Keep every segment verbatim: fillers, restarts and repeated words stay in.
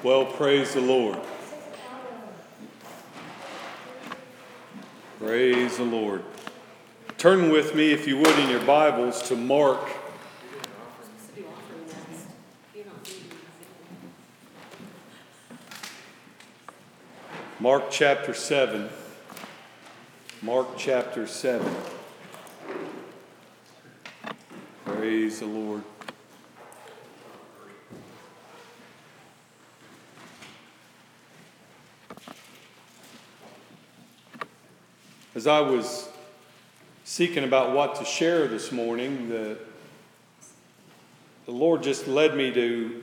Well, praise the Lord. Praise the Lord. Turn with me, if you would, in your Bibles to Mark. Mark chapter seven. Mark chapter seven. Praise the Lord. As I was seeking about what to share this morning, the, the Lord just led me to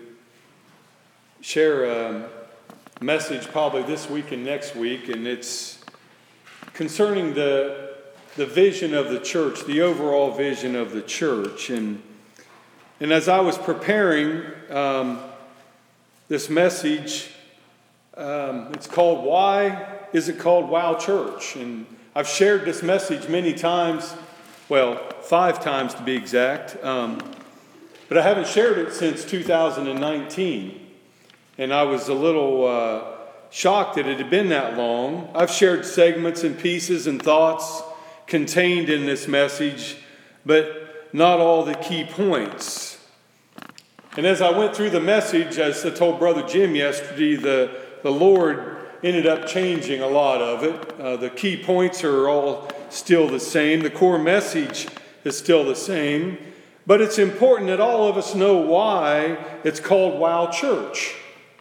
share a message probably this week and next week, and it's concerning the, the vision of the church, the overall vision of the church. And, and as I was preparing um, this message, um, it's called, Why is it called Wow Church? And I've shared this message many times, well, five times to be exact, um, but I haven't shared it since two thousand nineteen, and I was a little uh, shocked that it had been that long. I've shared segments and pieces and thoughts contained in this message, but not all the key points. And as I went through the message, as I told Brother Jim yesterday, the, the Lord ended up changing a lot of it. Uh, the key points are all still the same. The core message is still the same. But it's important that all of us know why it's called Wow Church.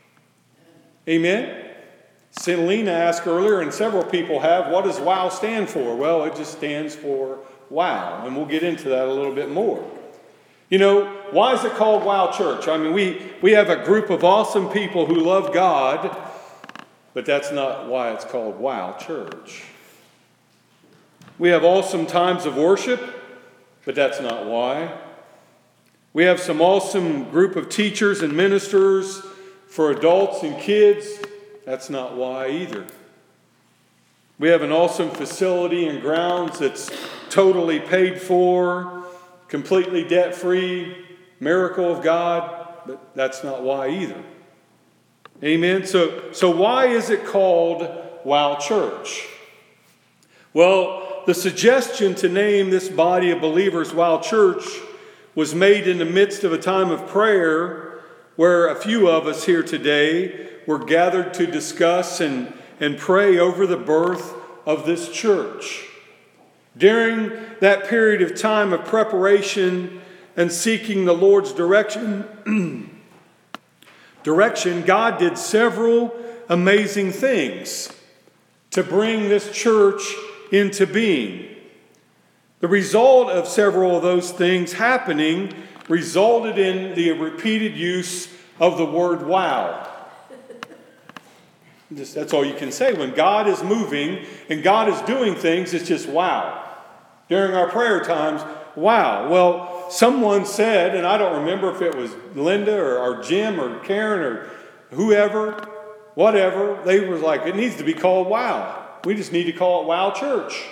Amen? Selena asked earlier, and several people have, what does WOW stand for? Well, it just stands for wow. And we'll get into that a little bit more. You know, why is it called Wow Church? I mean, we, we have a group of awesome people who love God, but that's not why it's called Wow Church. We have awesome times of worship, but that's not why. We have some awesome group of teachers and ministers for adults and kids. That's not why either. We have an awesome facility and grounds that's totally paid for, completely debt-free, miracle of God, but that's not why either. Amen. So, so why is it called Wow Church? Well, the suggestion to name this body of believers Wow Church was made in the midst of a time of prayer where a few of us here today were gathered to discuss and, and pray over the birth of this church. During that period of time of preparation and seeking the Lord's direction, Direction, God did several amazing things to bring this church into being. The result of several of those things happening resulted in the repeated use of the word wow. Just, that's all you can say. When God is moving and God is doing things, it's just wow. During our prayer times, wow. Well, someone said, and I don't remember if it was Linda or, or Jim or Karen or whoever, whatever, they were like, it needs to be called Wow. We just need to call it Wow Church.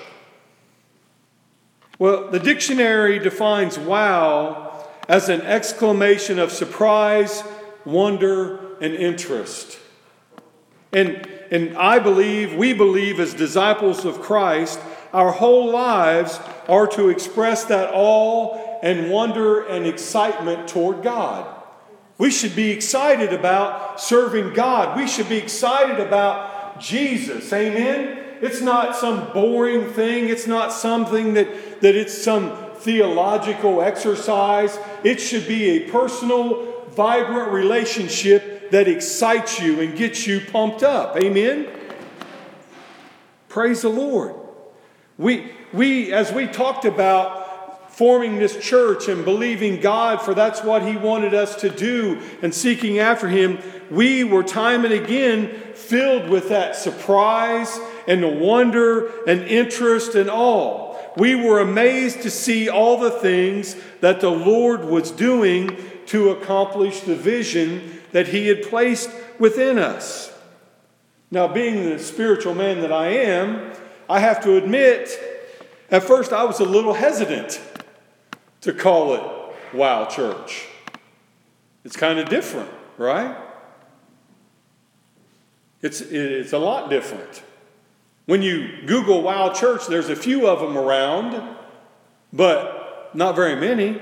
Well, the dictionary defines wow as an exclamation of surprise, wonder, and interest. And, and I believe, we believe as disciples of Christ, our whole lives are to express that awe and wonder and excitement toward God. We should be excited about serving God. We should be excited about Jesus. Amen? It's not some boring thing. It's not something that, that it's some theological exercise. It should be a personal, vibrant relationship that excites you and gets you pumped up. Amen? Praise the Lord. We, we, as we talked about forming this church and believing God for that's what He wanted us to do and seeking after Him, we were time and again filled with that surprise and the wonder and interest and awe. We were amazed to see all the things that the Lord was doing to accomplish the vision that He had placed within us. Now, being the spiritual man that I am, I have to admit, at first I was a little hesitant to call it Wow Church. It's kind of different, right? It's, it's a lot different. When you Google Wow Church, there's a few of them around, but not very many.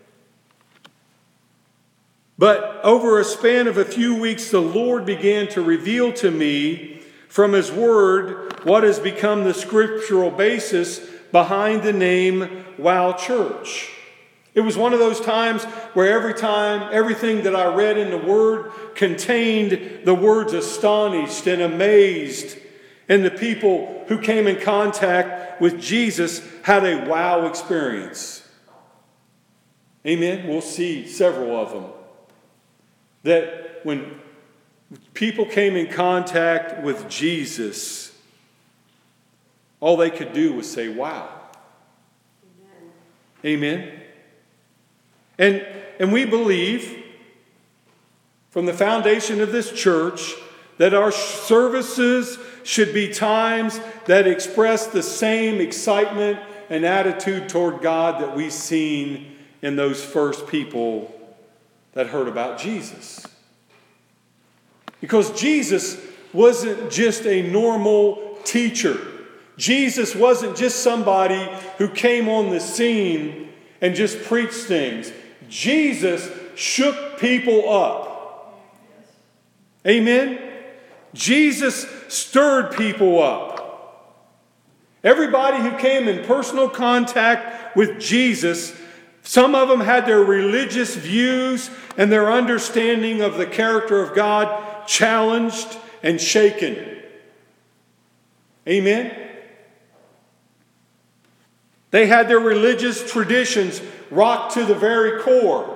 But over a span of a few weeks, the Lord began to reveal to me from His Word what has become the scriptural basis behind the name Wow Church. It was one of those times where every time, everything that I read in the Word contained the words astonished and amazed. And the people who came in contact with Jesus had a wow experience. Amen? We'll see several of them. That when people came in contact with Jesus, all they could do was say, wow. Amen. Amen. And, and we believe from the foundation of this church that our services should be times that express the same excitement and attitude toward God that we've seen in those first people that heard about Jesus. Because Jesus wasn't just a normal teacher. Jesus wasn't just somebody who came on the scene and just preached things. Jesus shook people up. Amen? Jesus stirred people up. Everybody who came in personal contact with Jesus, some of them had their religious views and their understanding of the character of God challenged and shaken. Amen? They had their religious traditions rocked to the very core.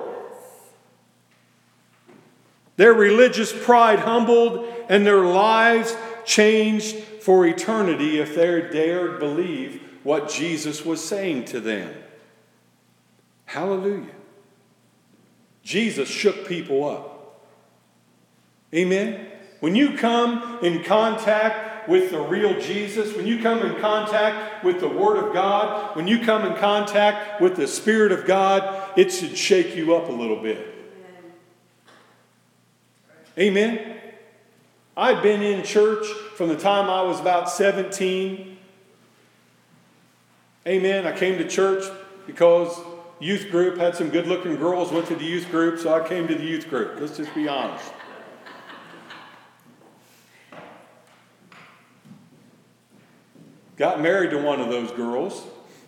Their religious pride humbled and their lives changed for eternity if they dared believe what Jesus was saying to them. Hallelujah. Jesus shook people up. Amen? When you come in contact with the real Jesus, when you come in contact with the Word of God, when you come in contact with the Spirit of God, it should shake you up a little bit. Amen? Amen? I'd been in church from the time I was about seventeen. Amen? I came to church because youth group had some good-looking girls, went to the youth group, so I came to the youth group. Let's just be honest. Got married to one of those girls.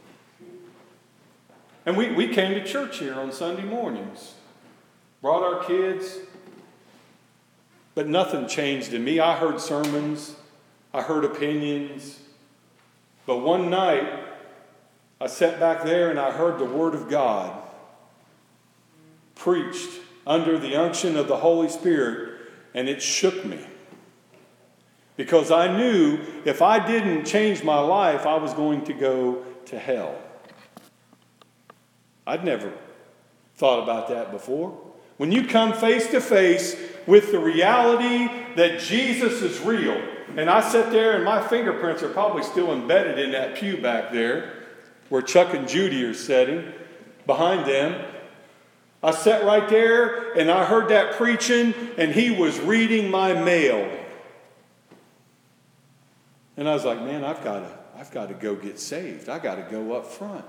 And we, we came to church here on Sunday mornings. Brought our kids. But nothing changed in me. I heard sermons. I heard opinions. But one night, I sat back there and I heard the Word of God preached under the unction of the Holy Spirit, and it shook me. Because I knew if I didn't change my life, I was going to go to hell. I'd never thought about that before. When you come face to face with the reality that Jesus is real, and I sit there and my fingerprints are probably still embedded in that pew back there, where Chuck and Judy are sitting, behind them. I sat right there and I heard that preaching, and he was reading my mail. And I was like, man, I've got to, I've got to go get saved. I've got to go up front.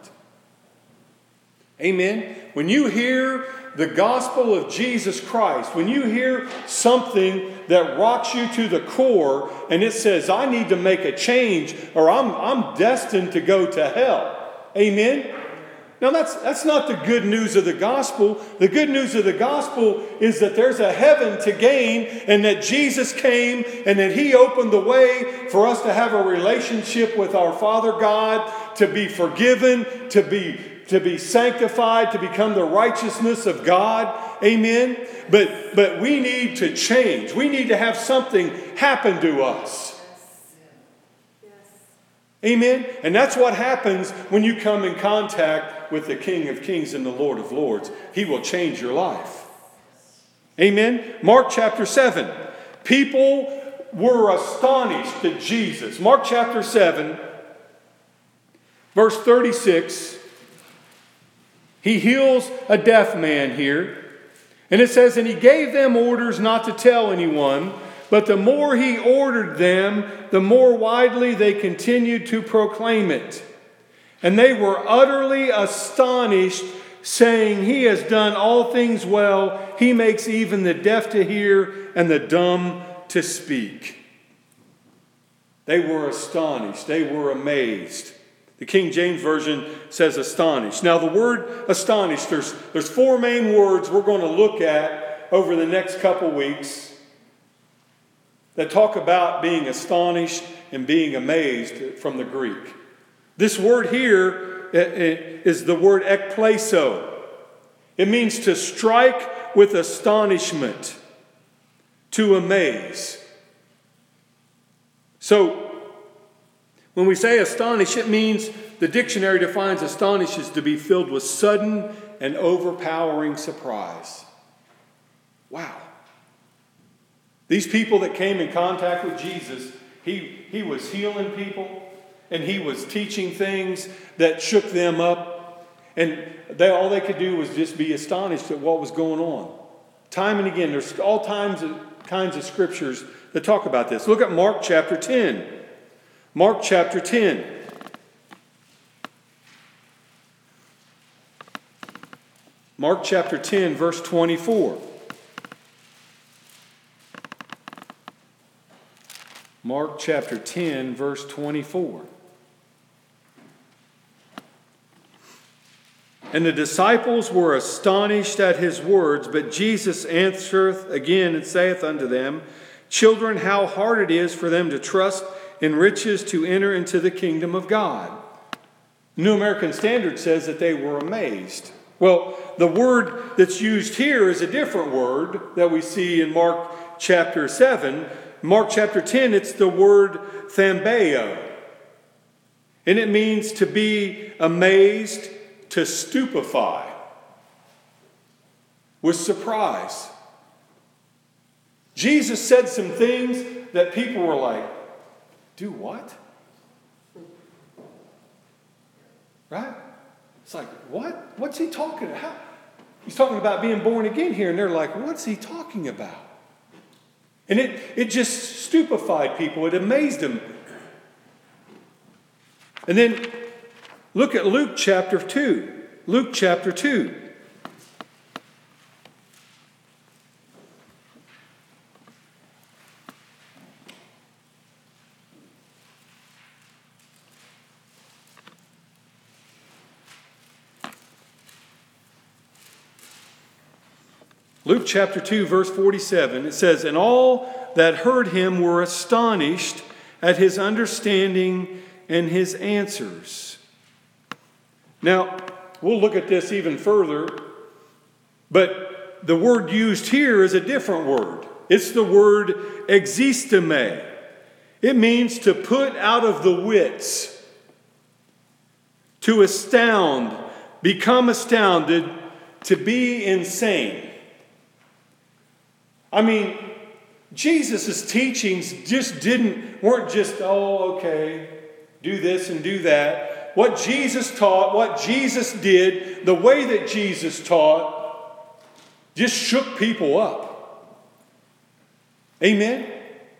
Amen. When you hear the gospel of Jesus Christ, when you hear something that rocks you to the core and it says, I need to make a change or I'm, I'm destined to go to hell. Amen. Now that's, that's not the good news of the gospel. The good news of the gospel is that there's a heaven to gain and that Jesus came and that He opened the way for us to have a relationship with our Father God, to be forgiven, to be, to be sanctified, to become the righteousness of God. Amen. But, but we need to change. We need to have something happen to us. Amen. And that's what happens when you come in contact with the King of Kings and the Lord of Lords. He will change your life. Amen. Mark chapter seven. People were astonished at Jesus. Mark chapter seven, verse thirty-six. He heals a deaf man here. And it says, and He gave them orders not to tell anyone, But the more he ordered them, the more widely they continued to proclaim it. And they were utterly astonished, saying, "He has done all things well. He makes even the deaf to hear and the dumb to speak." They were astonished. They were amazed. The King James Version says astonished. Now the word astonished, there's, there's four main words we're going to look at over the next couple weeks that talk about being astonished and being amazed from the Greek. This word here is the word ekplaso. It means to strike with astonishment, to amaze. So, when we say astonish, it means the dictionary defines astonish as to be filled with sudden and overpowering surprise. Wow. These people that came in contact with Jesus, he, he was healing people and he was teaching things that shook them up. And they, all they could do was just be astonished at what was going on. Time and again, there's all times of, kinds of scriptures that talk about this. Look at Mark chapter ten. Mark chapter ten. Mark chapter ten, verse twenty-four. Mark chapter ten, verse twenty-four. And the disciples were astonished at his words, but Jesus answereth again and saith unto them, "Children, how hard it is for them to trust in riches to enter into the kingdom of God." New American Standard says that they were amazed. Well, the word that's used here is a different word that we see in Mark chapter seven. Mark chapter ten, it's the word thambeo. And it means to be amazed, to stupefy, with surprise. Jesus said some things that people were like, "Do what?" Right? It's like, what? What's he talking about? How? He's talking about being born again here, and they're like, what's he talking about? And it, it just stupefied people. It amazed them. And then look at Luke chapter two. Luke chapter two. Luke chapter two, verse forty-seven, it says, "And all that heard him were astonished at his understanding and his answers." Now, we'll look at this even further, but the word used here is a different word. It's the word existeme. It means to put out of the wits, to astound, become astounded, to be insane. I mean, Jesus' teachings just didn't, weren't just, oh, okay, do this and do that. What Jesus taught, what Jesus did, the way that Jesus taught, just shook people up. Amen?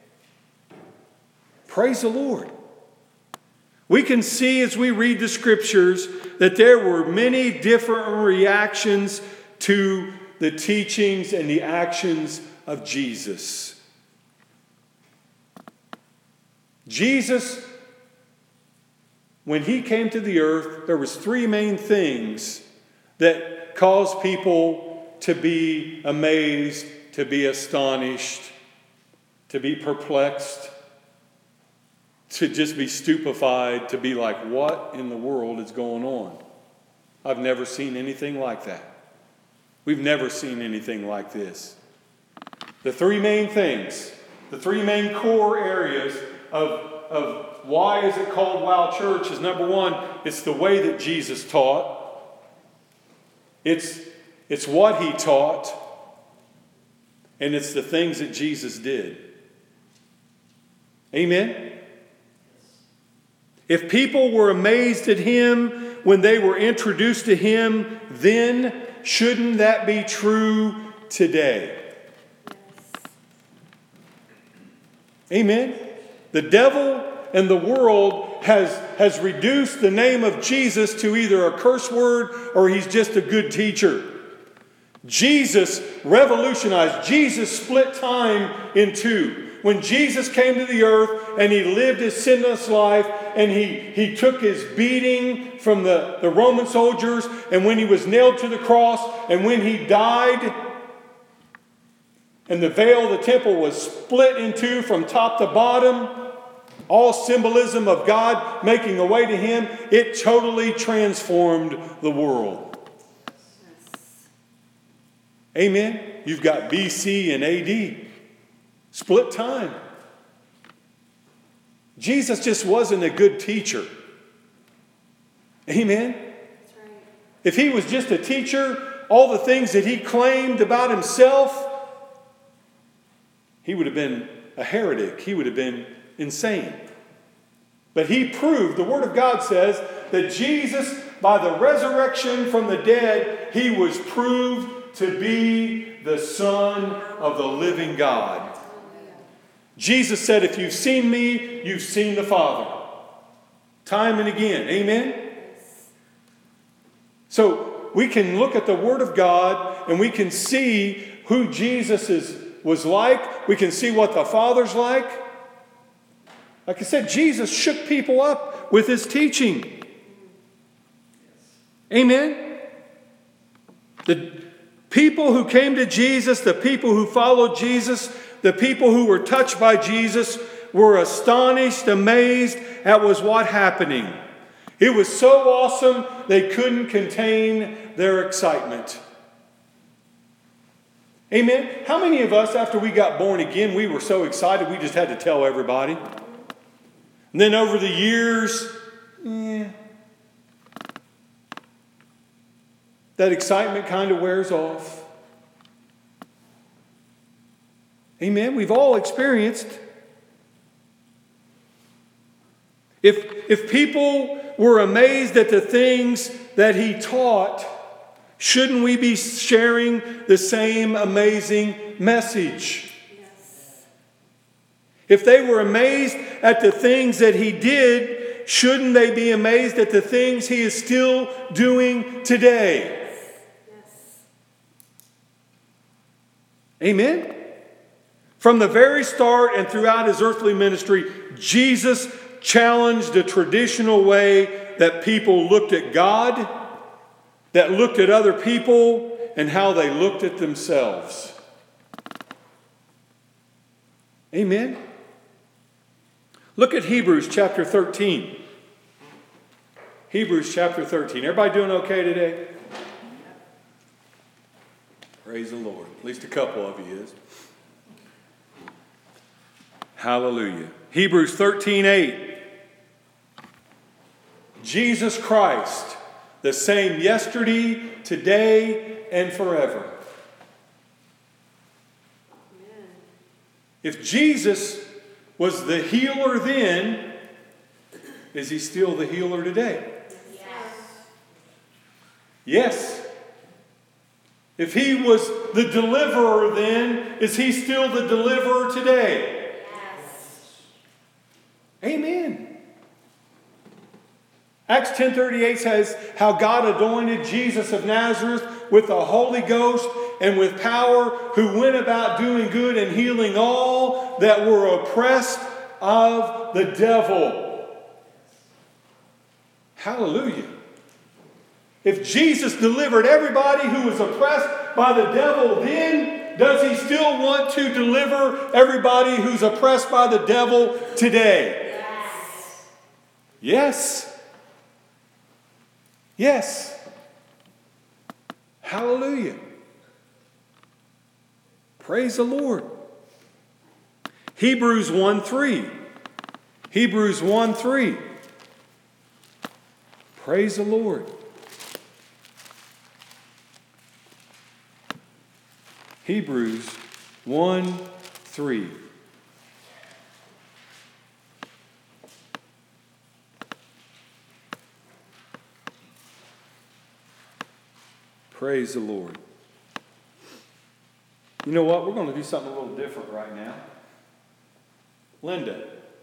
Praise the Lord. We can see as we read the scriptures that there were many different reactions to the teachings and the actions of Jesus. Jesus, when he came to the earth, there was three main things that caused people to be amazed, to be astonished, to be perplexed, to just be stupefied, to be like, what in the world is going on? I've never seen anything like that. We've never seen anything like this. The three main things, the three main core areas of, of why is it called Wow Church is, number one, it's the way that Jesus taught. It's, it's what he taught. And it's the things that Jesus did. Amen? If people were amazed at him when they were introduced to him, then shouldn't that be true today? Amen? The devil and the world has, has reduced the name of Jesus to either a curse word or he's just a good teacher. Jesus revolutionized. Jesus split time in two. When Jesus came to the earth and he lived his sinless life and he, he took his beating from the, the Roman soldiers, and when he was nailed to the cross and when he died and the veil of the temple was split in two from top to bottom, all symbolism of God making a way to him, it totally transformed the world. Amen? You've got B C and A D. Split time. Jesus just wasn't a good teacher. Amen? That's right. If he was just a teacher, all the things that he claimed about himself, he would have been a heretic. He would have been insane. But he proved, the Word of God says, that Jesus, by the resurrection from the dead, he was proved to be the Son of the living God. Jesus said, if you've seen me, you've seen the Father. Time and again. Amen? So we can look at the Word of God and we can see who Jesus is, was like. We can see what the Father's like. Like I said, Jesus shook people up with his teaching. Amen? The people who came to Jesus, the people who followed Jesus, the people who were touched by Jesus were astonished, amazed at was what happening. It was so awesome they couldn't contain their excitement. Amen? How many of us, after we got born again, we were so excited we just had to tell everybody? And then over the years, eh, that excitement kind of wears off. Amen. We've all experienced. If, if people were amazed at the things that he taught, shouldn't we be sharing the same amazing message? Yes. If they were amazed at the things that he did, shouldn't they be amazed at the things he is still doing today? Yes. Yes. Amen? From the very start and throughout his earthly ministry, Jesus challenged the traditional way that people looked at God, that looked at other people, and how they looked at themselves. Amen? Look at Hebrews chapter thirteen. Hebrews chapter thirteen. Everybody doing okay today? Praise the Lord. At least a couple of you is. Hallelujah. Hebrews thirteen eight. Jesus Christ, the same yesterday, today, and forever. Amen. If Jesus was the healer then, is he still the healer today? Yes. Yes. If he was the deliverer then, is he still the deliverer today? Amen. Acts ten thirty-eight says how God anointed Jesus of Nazareth with the Holy Ghost and with power, who went about doing good and healing all that were oppressed of the devil. Hallelujah. If Jesus delivered everybody who was oppressed by the devil then, does he still want to deliver everybody who's oppressed by the devil today? Yes. Yes. Hallelujah. Praise the Lord. Hebrews one three. Hebrews one three. Praise the Lord. Hebrews one three. Praise the Lord. You know what? We're going to do something a little different right now. Linda,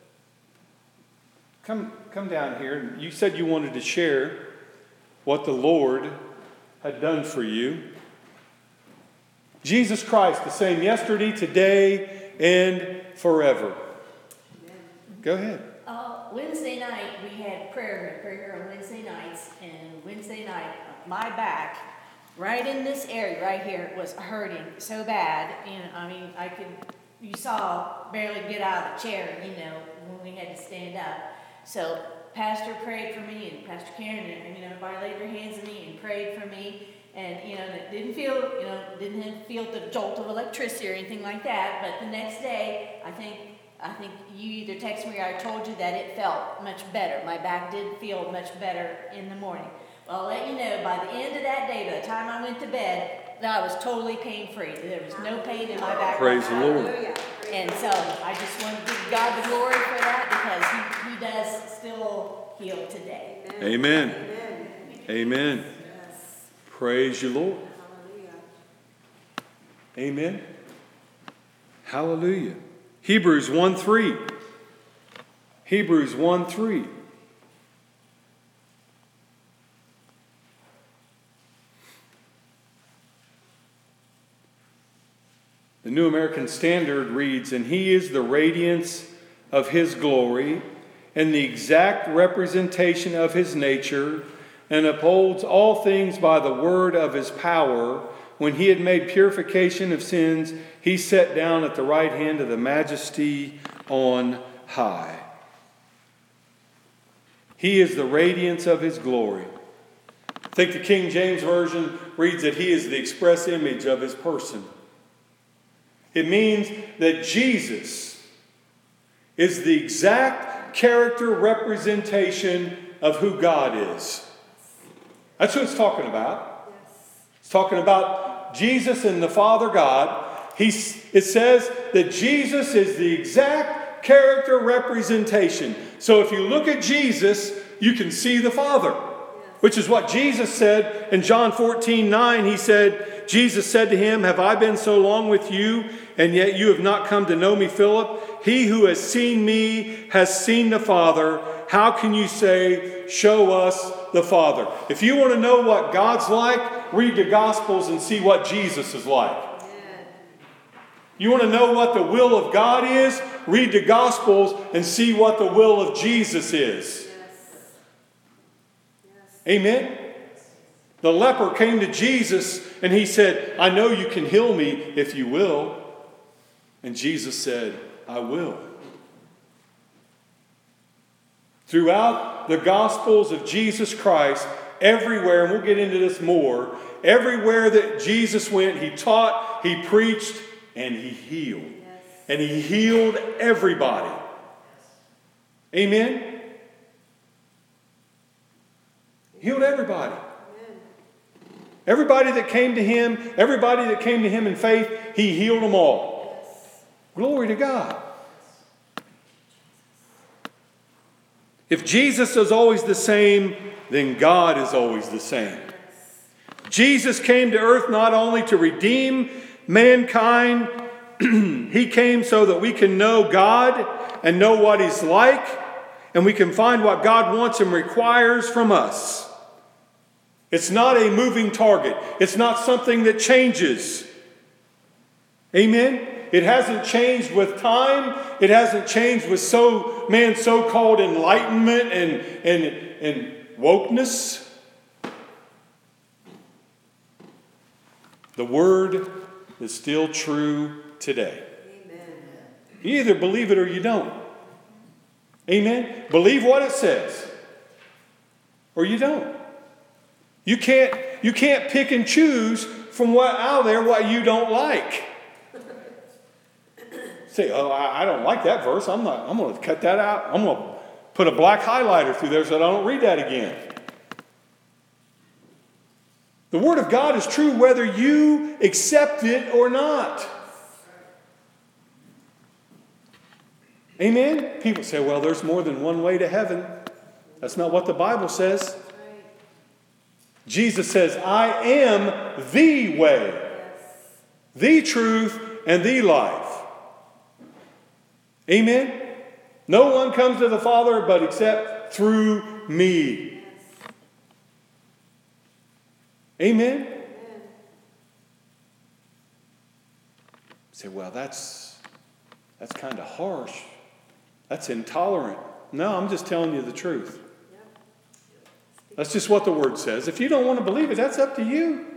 come, come down here. You said you wanted to share what the Lord had done for you. Jesus Christ, the same yesterday, today, and forever. Amen. Go ahead. Uh, Wednesday night, we had prayer, prayer on Wednesday nights, and Wednesday night, my back, right in this area, right here, was hurting so bad, and I mean, I could, you saw, barely get out of the chair, you know, when we had to stand up. So, Pastor prayed for me, and Pastor Karen, and, you know, everybody laid their hands on me and prayed for me. And, you know, it didn't feel, you know, didn't feel the jolt of electricity or anything like that. But the next day, I think, I think you either texted me or I told you that it felt much better. My back did feel much better in the morning. Well, I'll let you know, by the end of that day, by the time I went to bed, that I was totally pain-free. There was no pain in my back. Praise the Lord. And so I just want to give God the glory for that, because he, he does still heal today. Amen. Amen. Amen. Praise you, Lord. Hallelujah. Amen. Hallelujah. Hebrews one three. Hebrews one three. The New American Standard reads, "And he is the radiance of his glory and the exact representation of his nature, and upholds all things by the word of his power. When he had made purification of sins, he sat down at the right hand of the Majesty on high." He is the radiance of his glory. I think the King James Version reads that he is the express image of his person. It means that Jesus is the exact character representation of who God is. That's what it's talking about. It's talking about Jesus and the Father God. He's, it says that Jesus is the exact character representation. So if you look at Jesus, you can see the Father, which is what Jesus said in John fourteen nine. He said, Jesus said to him, "Have I been so long with you, and yet you have not come to know me, Philip? He who has seen me has seen the Father. How can you say, 'Show us the Father'?" If you want to know what God's like, read the Gospels and see what Jesus is like. You want to know what the will of God is? Read the Gospels and see what the will of Jesus is. Yes. Yes. Amen? The leper came to Jesus and he said, "I know you can heal me if you will." And Jesus said, "I will." Throughout the Gospels of Jesus Christ, everywhere, and we'll get into this more, everywhere that Jesus went, he taught, he preached, and he healed. Yes. And he healed everybody. Amen? Healed everybody. Amen. Everybody that came to him, everybody that came to him in faith, he healed them all. Yes. Glory to God. If Jesus is always the same, then God is always the same. Jesus came to earth not only to redeem mankind, he came so that we can know God and know what he's like, and we can find what God wants and requires from us. It's not a moving target. It's not something that changes. Amen? It hasn't changed with time. It hasn't changed with so man's so-called enlightenment and, and, and wokeness. The word is still true today. Amen. You either believe it or you don't. Amen? Believe what it says, or you don't. You can't, you can't pick and choose from what out there what you don't like. Say, "Oh, I, I don't like that verse. I'm not. I'm going to cut that out. I'm going to put a black highlighter through there so I don't read that again." The Word of God is true whether you accept it or not. Amen? People say, "Well, there's more than one way to heaven." That's not what the Bible says. Jesus says, "I am the way, the truth, and the life." Amen? No one comes to the Father but except through me. Amen? Amen. Say, well, that's that's kind of harsh. That's intolerant. No, I'm just telling you the truth. Yep. That's just what the Word says. If you don't want to believe it, that's up to you.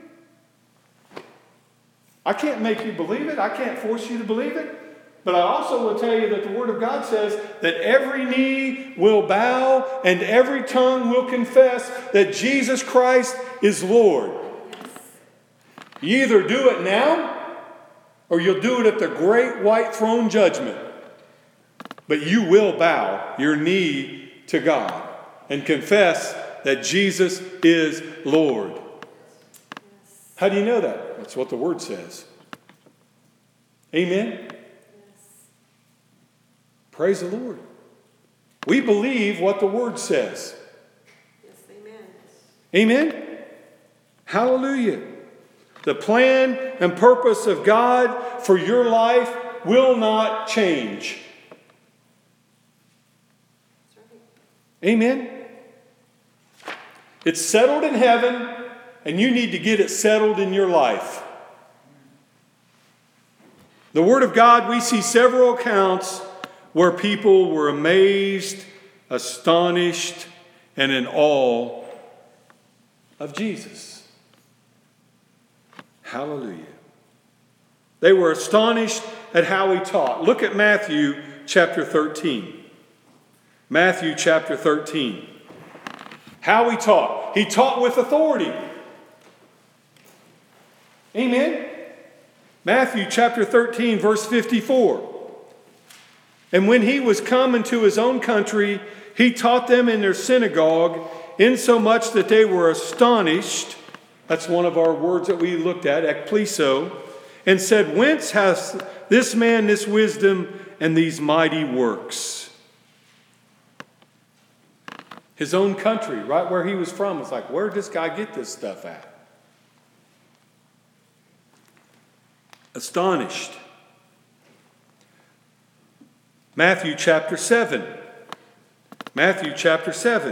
I can't make you believe it. I can't force you to believe it. But I also will tell you that the Word of God says that every knee will bow and every tongue will confess that Jesus Christ is Lord. You either do it now or you'll do it at the great white throne judgment. But you will bow your knee to God and confess that Jesus is Lord. How do you know that? That's what the Word says. Amen? Yes. Praise the Lord. We believe what the Word says. Yes, amen. Amen? Hallelujah. The plan and purpose of God for your life will not change. That's right. Amen? It's settled in heaven, and you need to get it settled in your life. The Word of God, we see several accounts where people were amazed, astonished, and in awe of Jesus. Hallelujah. They were astonished at how he taught. Look at Matthew chapter thirteen. Matthew chapter thirteen. How he taught. He taught with authority. Amen. Matthew chapter thirteen, verse fifty-four. And when he was come into his own country, he taught them in their synagogue, insomuch that they were astonished. That's one of our words that we looked at, ekpleso. And said, whence has this man this wisdom and these mighty works? His own country, right where he was from, was like, where did this guy get this stuff at? Astonished. Matthew chapter seven. Matthew chapter seven.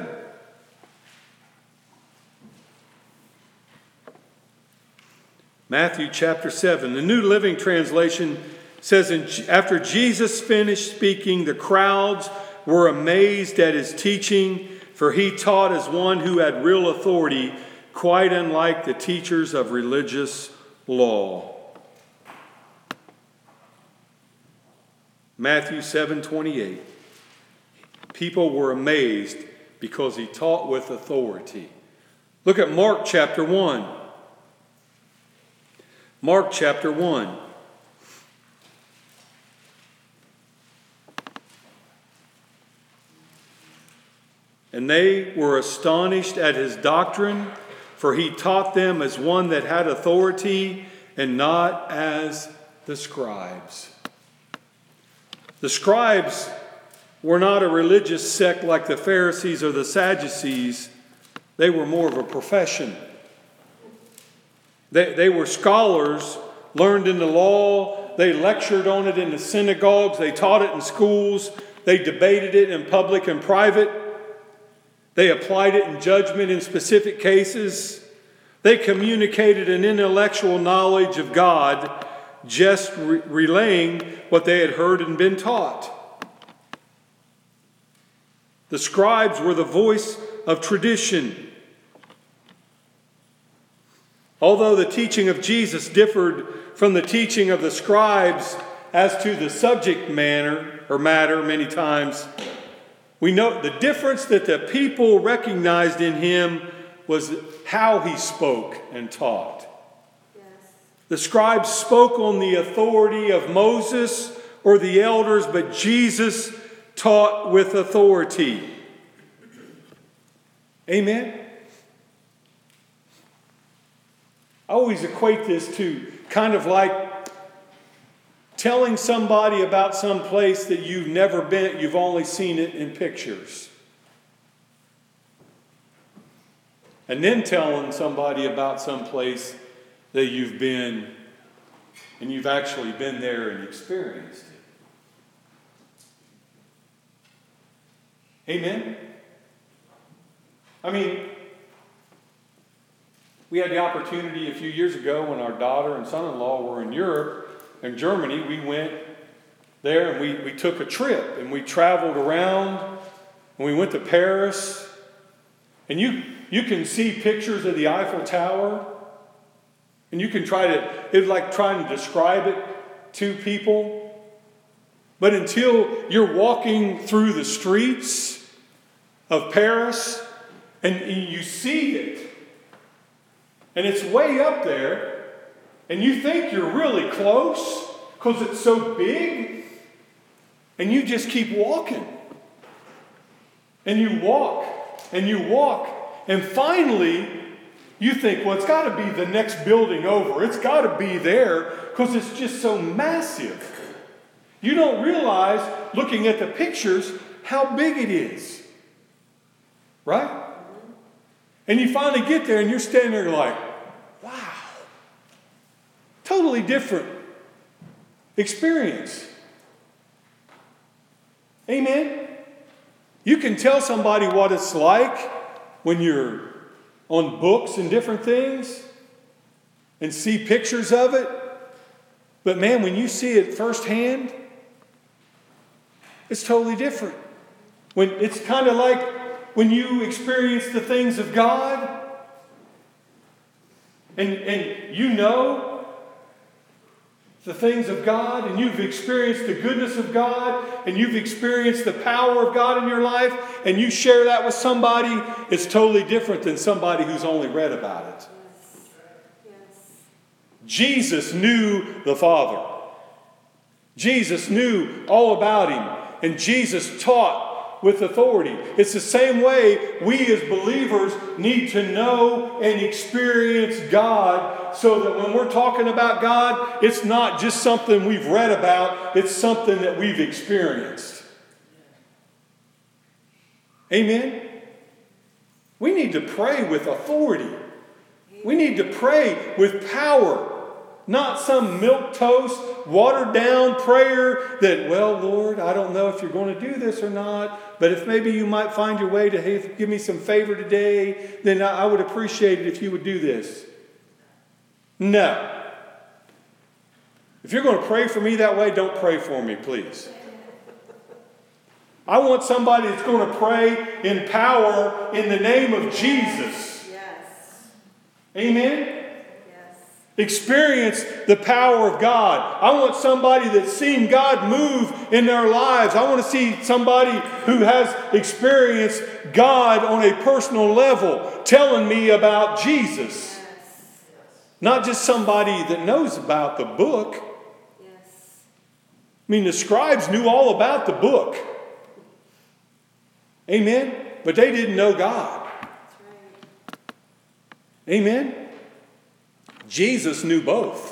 Matthew chapter seven. The New Living Translation says, in, after Jesus finished speaking, the crowds were amazed at his teaching, for he taught as one who had real authority, quite unlike the teachers of religious law. Matthew seven twenty-eight. People were amazed because he taught with authority. Look at Mark chapter one. Mark chapter one. And they were astonished at his doctrine, for he taught them as one that had authority and not as the scribes. The scribes were not a religious sect like the Pharisees or the Sadducees. They were more of a profession. They, they were scholars, learned in the law. They lectured on it in the synagogues. They taught it in schools. They debated it in public and private. They applied it in judgment in specific cases. They communicated an intellectual knowledge of God, just re- relaying what they had heard and been taught. The scribes were the voice of tradition. Although the teaching of Jesus differed from the teaching of the scribes as to the subject matter or matter many times, we note the difference that the people recognized in him was how he spoke and taught. Yes. The scribes spoke on the authority of Moses or the elders, but Jesus taught with authority. Amen? I always equate this to kind of like telling somebody about some place that you've never been, you've only seen it in pictures. And then telling somebody about some place that you've been and you've actually been there and experienced Amen? I mean, we had the opportunity a few years ago when our daughter and son-in-law were in Europe and Germany. We went there and we, we took a trip and we traveled around and we went to Paris. And you, you can see pictures of the Eiffel Tower and you can try to, it's like trying to describe it to people. But until you're walking through the streets of Paris and you see it, and it's way up there, and you think you're really close because it's so big, and you just keep walking. And you walk, and you walk, and finally you think, well, it's got to be the next building over. It's got to be there because it's just so massive. You don't realize, looking at the pictures, how big it is. Right? And you finally get there and you're standing there like, wow. Totally different experience. Amen? You can tell somebody what it's like when you're on books and different things and see pictures of it. But man, when you see it firsthand, it's totally different. When it's kind of like when you experience the things of God and, and you know the things of God and you've experienced the goodness of God and you've experienced the power of God in your life and you share that with somebody, it's totally different than somebody who's only read about it. Yes. Yes. Jesus knew the Father. Jesus knew all about him. And Jesus taught with authority. It's the same way we as believers need to know and experience God so that when we're talking about God, it's not just something we've read about, it's something that we've experienced. Amen? We need to pray with authority. We need to pray with power. Not some milquetoast, watered down prayer that, well, Lord, I don't know if you're going to do this or not, but if maybe you might find your way to hey, give me some favor today, then I would appreciate it if you would do this. No. If you're going to pray for me that way, don't pray for me, please. I want somebody that's going to pray in power in the name of Jesus. Yes. Amen? Yes. Experience the power of God. I want somebody that's seen God move in their lives. I want to see somebody who has experienced God on a personal level telling me about Jesus. Yes. Not just somebody that knows about the book. Yes. I mean, the scribes knew all about the book. Amen? But they didn't know God. That's right. Amen? Jesus knew both.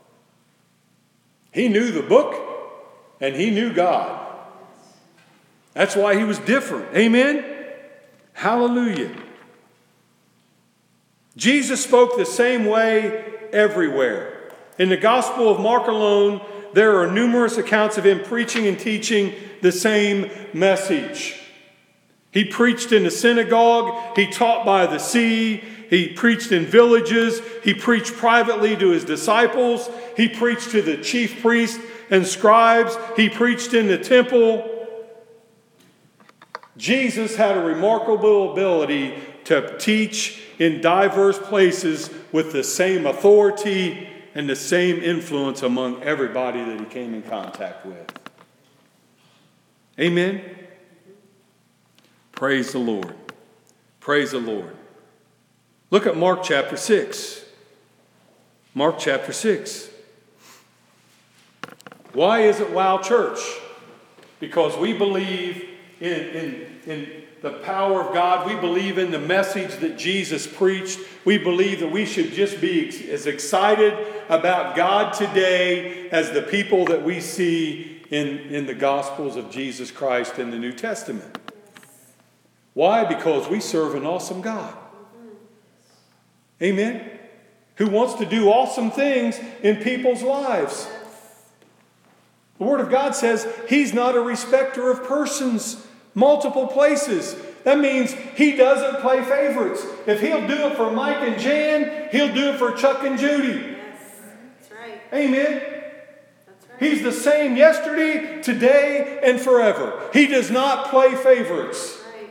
He knew the book and he knew God. That's why he was different. Amen? Hallelujah. Jesus spoke the same way everywhere. In the Gospel of Mark alone, there are numerous accounts of him preaching and teaching the same message. He preached in the synagogue. He taught by the sea. He preached in villages. He preached privately to his disciples. He preached to the chief priests and scribes. He preached in the temple. Jesus had a remarkable ability to teach in diverse places with the same authority and the same influence among everybody that he came in contact with. Amen? Praise the Lord. Praise the Lord. Look at Mark chapter six. Mark chapter six. Why is it Wow Church? Because we believe in, in, in the power of God. We believe in the message that Jesus preached. We believe that we should just be ex- as excited about God today as the people that we see in, in the Gospels of Jesus Christ in the New Testament. Why? Because we serve an awesome God. Amen? Who wants to do awesome things in people's lives. The Word of God says He's not a respecter of persons. Multiple places. That means he doesn't play favorites. If he'll do it for Mike and Jan, he'll do it for Chuck and Judy. Yes, that's right. Amen. That's right. He's the same yesterday, today, and forever. He does not play favorites. Right.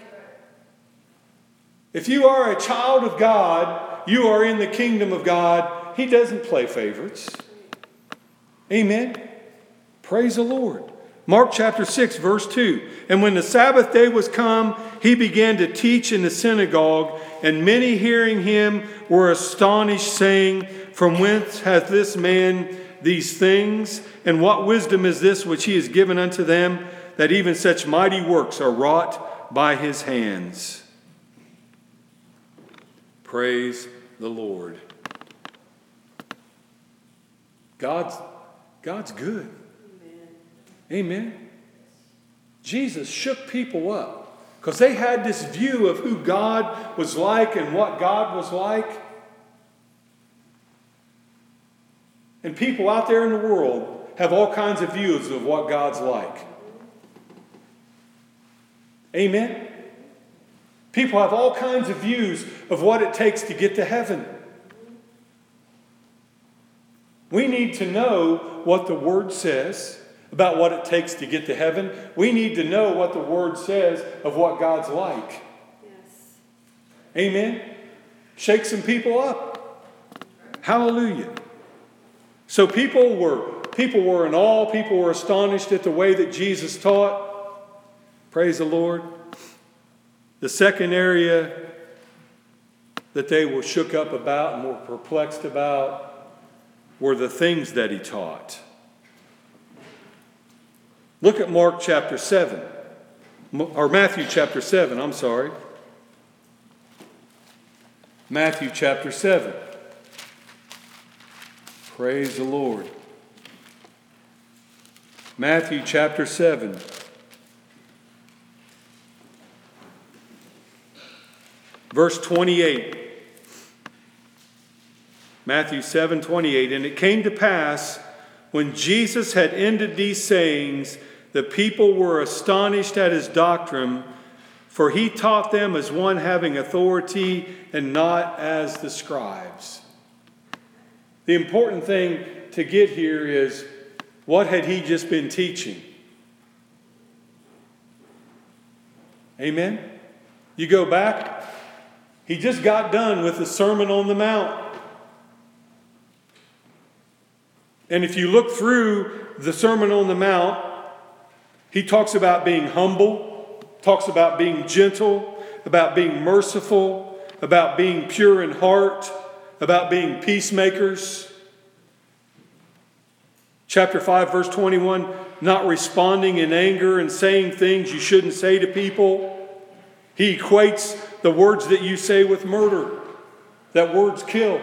If you are a child of God, you are in the kingdom of God. He doesn't play favorites. Amen. Praise the Lord. Mark chapter six, verse two. And when the Sabbath day was come, he began to teach in the synagogue, and many hearing him were astonished, saying, From whence hath this man these things? And what wisdom is this which he has given unto them, that even such mighty works are wrought by his hands? Praise the Lord. God's, God's good. Amen. Jesus shook people up because they had this view of who God was like and what God was like. And people out there in the world have all kinds of views of what God's like. Amen. People have all kinds of views of what it takes to get to heaven. We need to know what the Word says about what it takes to get to heaven. We need to know what the Word says of what God's like. Yes. Amen. Shake some people up. Hallelujah. So people were people were in awe. People were astonished at the way that Jesus taught. Praise the Lord. The second area that they were shook up about and were perplexed about were the things that he taught. Look at Mark chapter seven, or Matthew chapter seven, I'm sorry. Matthew chapter seven. Praise the Lord. Matthew chapter seven. Verse twenty-eight. Matthew seven twenty-eight. And it came to pass, when Jesus had ended these sayings, the people were astonished at his doctrine, for he taught them as one having authority and not as the scribes. The important thing to get here is, what had he just been teaching? Amen? You go back, he just got done with the Sermon on the Mount. And if you look through the Sermon on the Mount, he talks about being humble, talks about being gentle, about being merciful, about being pure in heart, about being peacemakers. Chapter five, verse twenty-one, not responding in anger and saying things you shouldn't say to people. He equates the words that you say with murder, that words kill.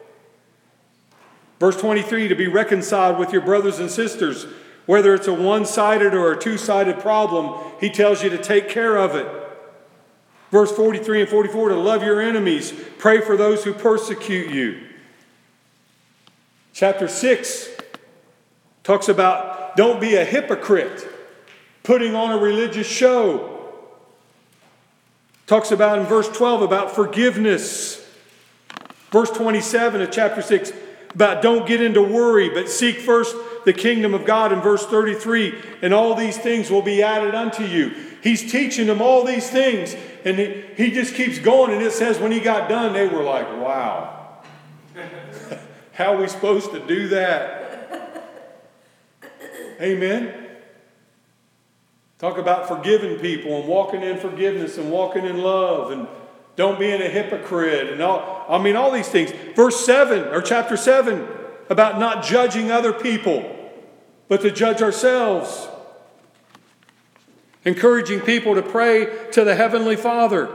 Verse twenty-three, to be reconciled with your brothers and sisters. Whether it's a one-sided or a two-sided problem, he tells you to take care of it. Verse forty-three and forty-four, to love your enemies. Pray for those who persecute you. Chapter six talks about don't be a hypocrite, putting on a religious show. Talks about in verse twelve about forgiveness. Verse twenty-seven of chapter six about don't get into worry, but seek first the kingdom of God in verse thirty-three, and all these things will be added unto you. He's teaching them all these things, and he, he just keeps going, and it says when he got done, they were like, wow. How are we supposed to do that? Amen. Talk about forgiving people and walking in forgiveness and walking in love and don't being a hypocrite and all. I mean, all these things. Verse seven or chapter seven about not judging other people, but to judge ourselves. Encouraging people to pray to the Heavenly Father.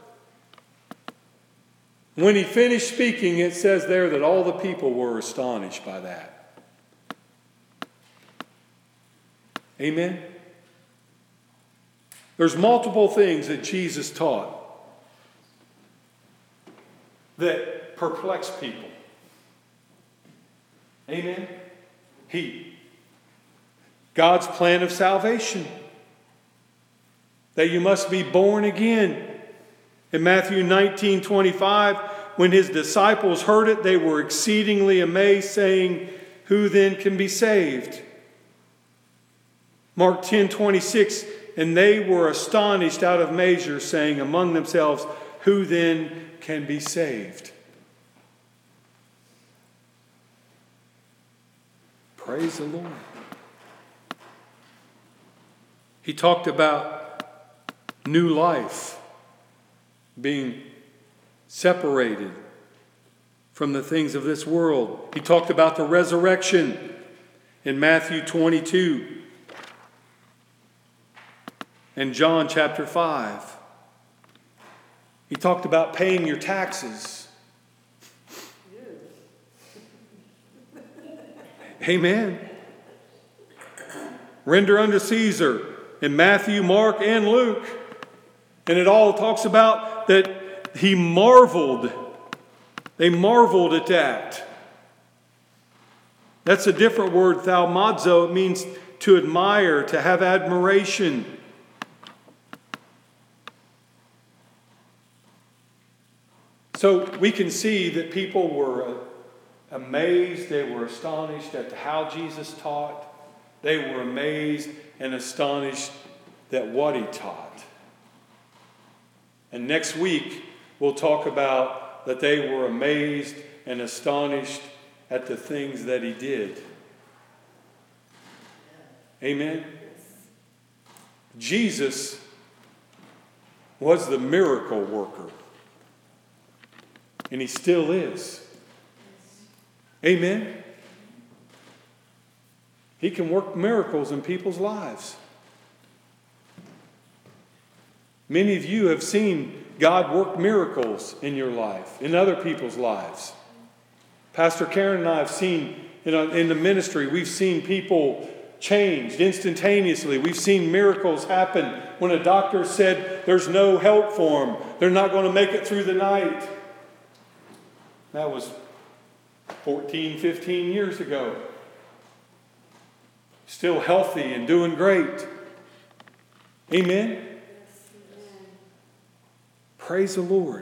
When he finished speaking, it says there that all the people were astonished by that. Amen. There's multiple things that Jesus taught that perplex people. Amen. He, God's plan of salvation. that you must be born again. In Matthew nineteen twenty-five, when his disciples heard it, they were exceedingly amazed, saying, "Who then can be saved?" Mark ten twenty-six, and they were astonished out of measure, saying among themselves, "Who then can be saved?" Praise the Lord. He talked about new life, being separated from the things of this world. He talked about the resurrection in Matthew twenty-two and John chapter five. He talked about paying your taxes. Amen. Render unto Caesar in Matthew, Mark, and Luke. And it all talks about that he marveled. They marveled at that. That's a different word, thaumazo. It means to admire, to have admiration. So we can see that people were amazed, they were astonished at how Jesus taught. They were amazed and astonished at what he taught. And next week, we'll talk about that they were amazed and astonished at the things that he did. Amen? Jesus was the miracle worker. And he still is. Amen? He can work miracles in people's lives. Many of you have seen God work miracles in your life, in other people's lives. Pastor Karen and I have seen, you know, in the ministry, we've seen people changed instantaneously. We've seen miracles happen when a doctor said there's no help for them. They're not going to make it through the night. That was fourteen, fifteen years ago. Still healthy and doing great. Amen? Praise the Lord.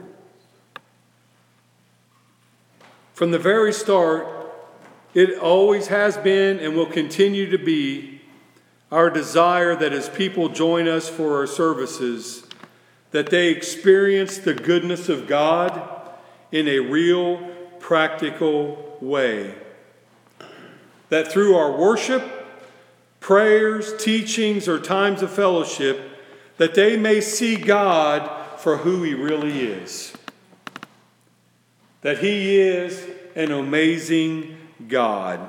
From the very start, it always has been and will continue to be our desire that as people join us for our services, that they experience the goodness of God in a real, practical way. That through our worship, prayers, teachings, or times of fellowship, that they may see God for who he really is. That he is an amazing God.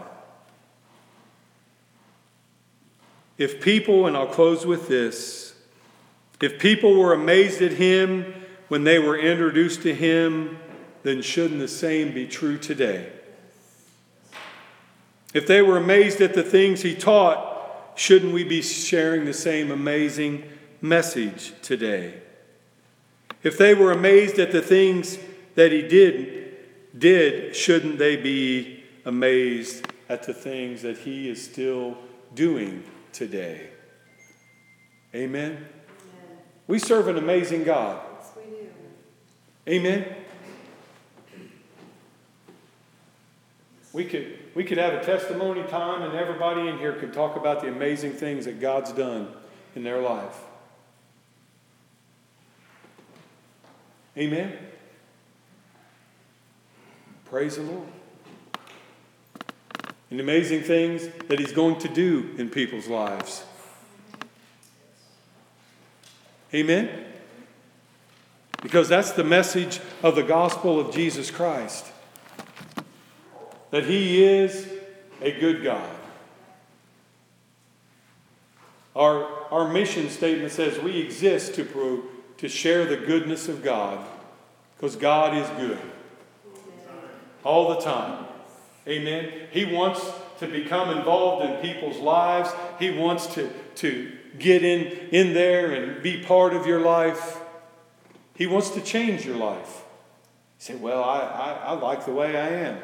If people, and I'll close with this, if people were amazed at him when they were introduced to him, then shouldn't the same be true today? If they were amazed at the things he taught, shouldn't we be sharing the same amazing message today? If they were amazed at the things that he did, did, shouldn't they be amazed at the things that he is still doing today? Amen? Amen. We serve an amazing God. Yes, we do. Amen? We could, we could have a testimony time and everybody in here could talk about the amazing things that God's done in their life. Amen? Praise the Lord. And amazing things that he's going to do in people's lives. Amen? Because that's the message of the gospel of Jesus Christ. That he is a good God. Our, our mission statement says we exist to prove, to share the goodness of God. Because God is good. All the time. Amen. He wants to become involved in people's lives. He wants to, to get in, in there and be part of your life. He wants to change your life. You say, well, I, I, I like the way I am.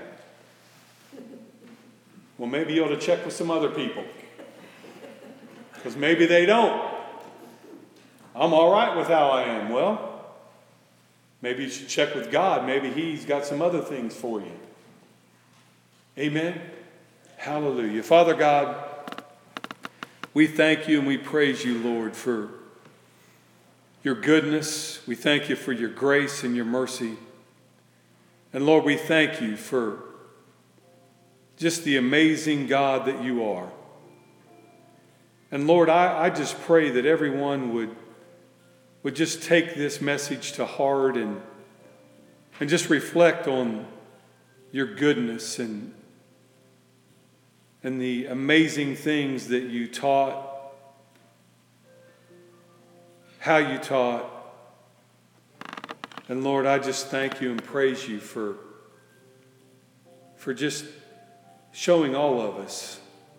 Well, maybe you ought to check with some other people. Because maybe they don't. I'm all right with how I am. Well, maybe you should check with God. Maybe He's got some other things for you. Amen. Hallelujah. Father God, we thank you and we praise you, Lord, for your goodness. We thank you for your grace and your mercy. And Lord, we thank you for just the amazing God that you are. And Lord, I, I just pray that everyone would, would just take this message to heart and, and just reflect on your goodness and, and the amazing things that you taught, how you taught. And Lord, I just thank you and praise you for, for just showing all of us,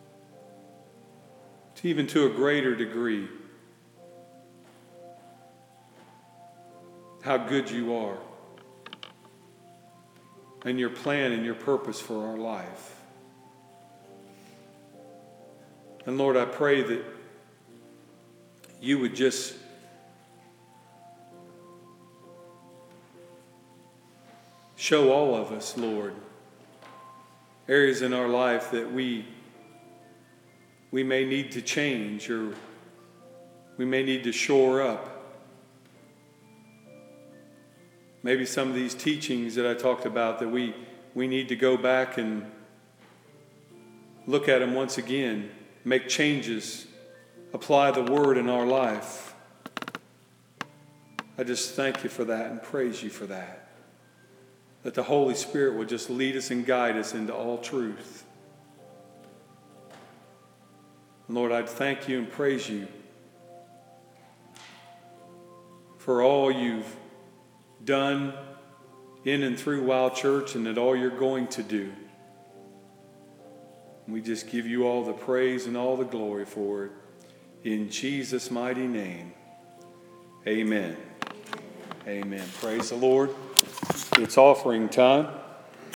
to even to a greater degree, how good you are and your plan and your purpose for our life. And Lord, I pray that you would just show all of us, Lord, areas in our life that we we may need to change, or we may need to shore up. Maybe some of these teachings that I talked about, that we, we need to go back and look at them once again, make changes, apply the word in our life. I just thank you for that and praise you for that. That the Holy Spirit will just lead us and guide us into all truth. Lord, I thank you and praise you for all you've done in and through Wild Church, and that all you're going to do. We just give you all the praise and all the glory for it. In Jesus' mighty name, amen. Amen. Praise the Lord. It's offering time.